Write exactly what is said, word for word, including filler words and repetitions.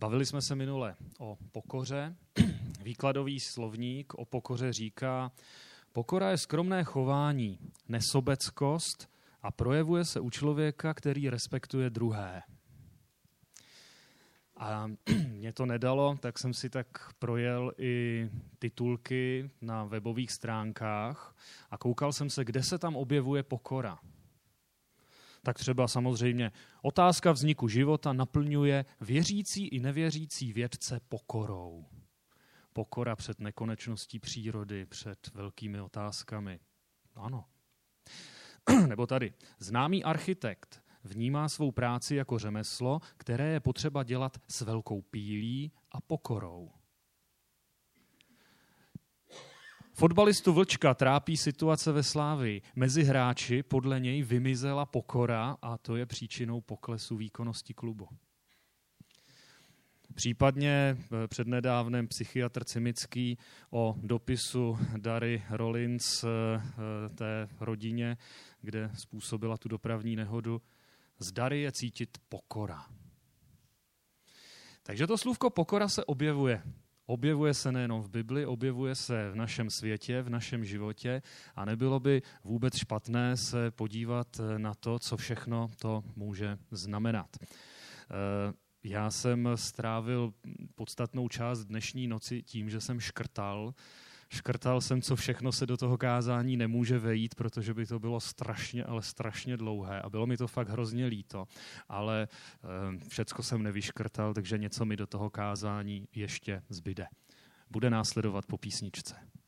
Bavili jsme se minule o pokoře. Výkladový slovník o pokoře říká, pokora je skromné chování, nesobeckost a projevuje se u člověka, který respektuje druhé. A mě to nedalo, tak jsem si tak projel i titulky na webových stránkách a koukal jsem se, kde se tam objevuje pokora. Tak třeba samozřejmě otázka vzniku života naplňuje věřící i nevěřící vědce pokorou. Pokora před nekonečností přírody, před velkými otázkami. Ano. Nebo tady. Známý architekt vnímá svou práci jako řemeslo, které je potřeba dělat s velkou pílí a pokorou. Fotbalistu Vlčka trápí situace ve Slávii. Mezi hráči podle něj vymizela pokora a to je příčinou poklesu výkonnosti klubu. Případně přednedávnem psychiatr Cimický o dopisu Dary Rollins té rodině, kde způsobila tu dopravní nehodu, z Dary je cítit pokora. Takže to slůvko pokora se objevuje. Objevuje se nejenom v Bibli, objevuje se v našem světě, v našem životě a nebylo by vůbec špatné se podívat na to, co všechno to může znamenat. Já jsem strávil podstatnou část dnešní noci tím, že jsem škrtal. Škrtal jsem, co všechno se do toho kázání nemůže vejít, protože by to bylo strašně, ale strašně dlouhé a bylo mi to fakt hrozně líto, ale všecko jsem nevyškrtal, takže něco mi do toho kázání ještě zbyde. Bude následovat po písničce.